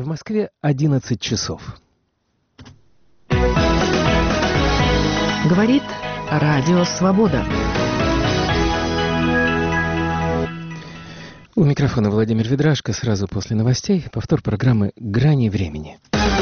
В Москве 11 часов. Говорит Радио Свобода. У микрофона Владимир Ведрашко. Сразу после новостей повтор программы «Грани времени».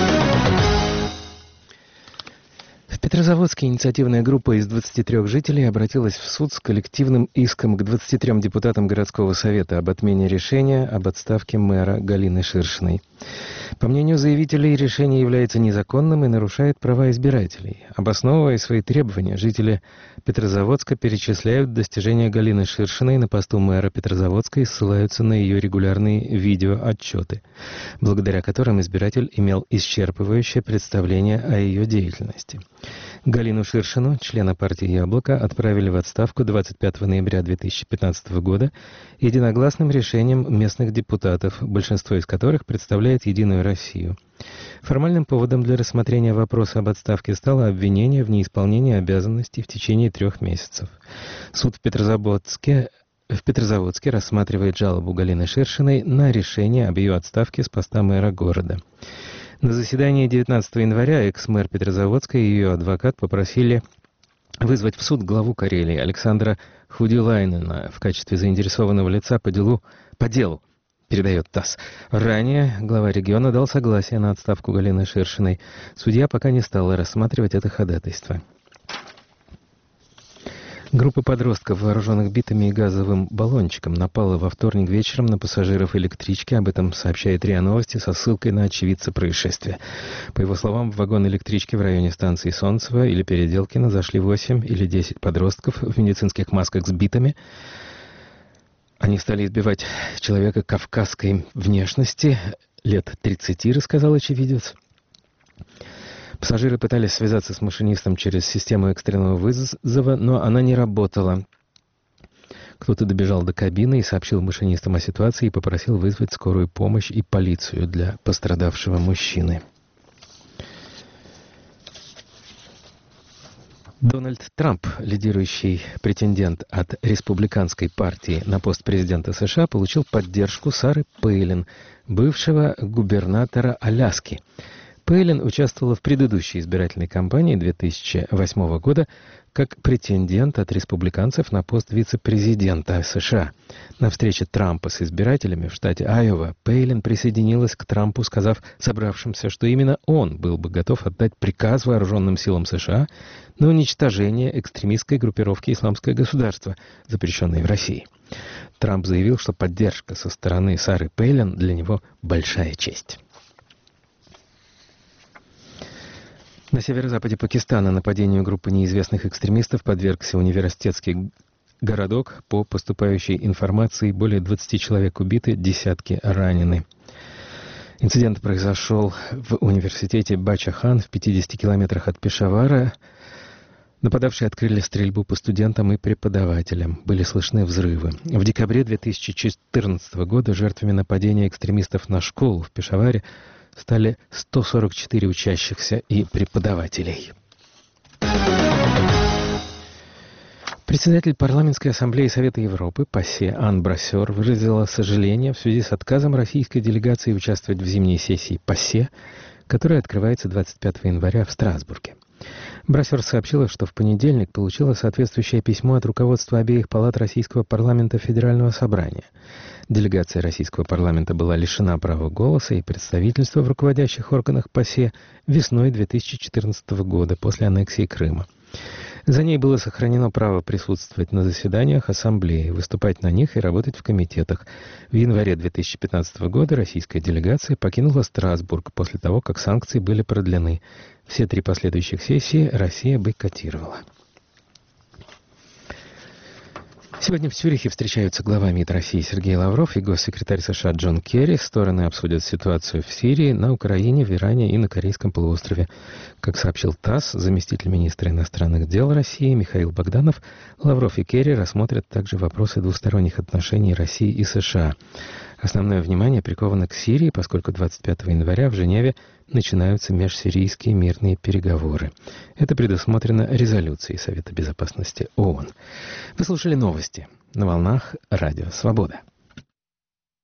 В Петрозаводске инициативная группа из 23 жителей обратилась в суд с коллективным иском к 23 депутатам городского совета об отмене решения об отставке мэра Галины Ширшиной. По мнению заявителей, решение является незаконным и нарушает права избирателей. Обосновывая свои требования, жители Петрозаводска перечисляют достижения Галины Ширшиной на посту мэра Петрозаводска и ссылаются на ее регулярные видеоотчеты, благодаря которым избиратель имел исчерпывающее представление о ее деятельности. Галину Ширшину, члена партии «Яблоко», отправили в отставку 25 ноября 2015 года единогласным решением местных депутатов, большинство из которых представляет «Единую Россию». Формальным поводом для рассмотрения вопроса об отставке стало обвинение в неисполнении обязанностей в течение 3 месяцев. Суд в Петрозаводске рассматривает жалобу Галины Ширшиной на решение об ее отставке с поста мэра города. На заседании 19 января экс-мэр Петрозаводска и ее адвокат попросили вызвать в суд главу Карелии Александра Худилайнена в качестве заинтересованного лица по делу, передает ТАСС. Ранее глава региона дал согласие на отставку Галины Ширшиной. Судья пока не стала рассматривать это ходатайство. Группа подростков, вооруженных битами и газовым баллончиком, напала во вторник вечером на пассажиров электрички. Об этом сообщает РИА Новости со ссылкой на очевидца происшествия. По его словам, в вагон электрички в районе станции Солнцево или Переделкино зашли 8 или 10 подростков в медицинских масках с битами. Они стали избивать человека кавказской внешности, лет 30, рассказал очевидец. Пассажиры пытались связаться с машинистом через систему экстренного вызова, но она не работала. Кто-то добежал до кабины и сообщил машинистам о ситуации и попросил вызвать скорую помощь и полицию для пострадавшего мужчины. Дональд Трамп, лидирующий претендент от республиканской партии на пост президента США, получил поддержку Сары Пейлин, бывшего губернатора Аляски. Пейлин участвовала в предыдущей избирательной кампании 2008 года как претендент от республиканцев на пост вице-президента США. На встрече Трампа с избирателями в штате Айова Пейлин присоединилась к Трампу, сказав собравшимся, что именно он был бы готов отдать приказ вооруженным силам США на уничтожение экстремистской группировки «Исламское государство», запрещенной в России. Трамп заявил, что поддержка со стороны Сары Пейлин для него большая честь. На северо-западе Пакистана нападению группы неизвестных экстремистов подвергся университетский городок. По поступающей информации, более 20 человек убиты, десятки ранены. Инцидент произошел в университете Бача-Хан в 50 километрах от Пешавара. Нападавшие открыли стрельбу по студентам и преподавателям. Были слышны взрывы. В декабре 2014 года жертвами нападения экстремистов на школу в Пешаваре стали 144 учащихся и преподавателей. Председатель Парламентской ассамблеи Совета Европы ПАСЕ Ан Брассер выразила сожаление в связи с отказом российской делегации участвовать в зимней сессии ПАСЕ, которая открывается 25 января в Страсбурге. Брассер сообщила, что в понедельник получила соответствующее письмо от руководства обеих палат Российского парламента Федерального собрания. Делегация Российского парламента была лишена права голоса и представительства в руководящих органах ПАСЕ весной 2014 года после аннексии Крыма. За ней было сохранено право присутствовать на заседаниях Ассамблеи, выступать на них и работать в комитетах. В январе 2015 года российская делегация покинула Страсбург после того, как санкции были продлены. Все 3 последующих сессии Россия бойкотировала. Сегодня в Цюрихе встречаются глава МИД России Сергей Лавров и госсекретарь США Джон Керри. Стороны обсудят ситуацию в Сирии, на Украине, в Иране и на Корейском полуострове. Как сообщил ТАСС, заместитель министра иностранных дел России Михаил Богданов, Лавров и Керри рассмотрят также вопросы двусторонних отношений России и США. Основное внимание приковано к Сирии, поскольку 25 января в Женеве начинаются межсирийские мирные переговоры. Это предусмотрено резолюцией Совета Безопасности ООН. Вы слушали новости на волнах Радио Свобода.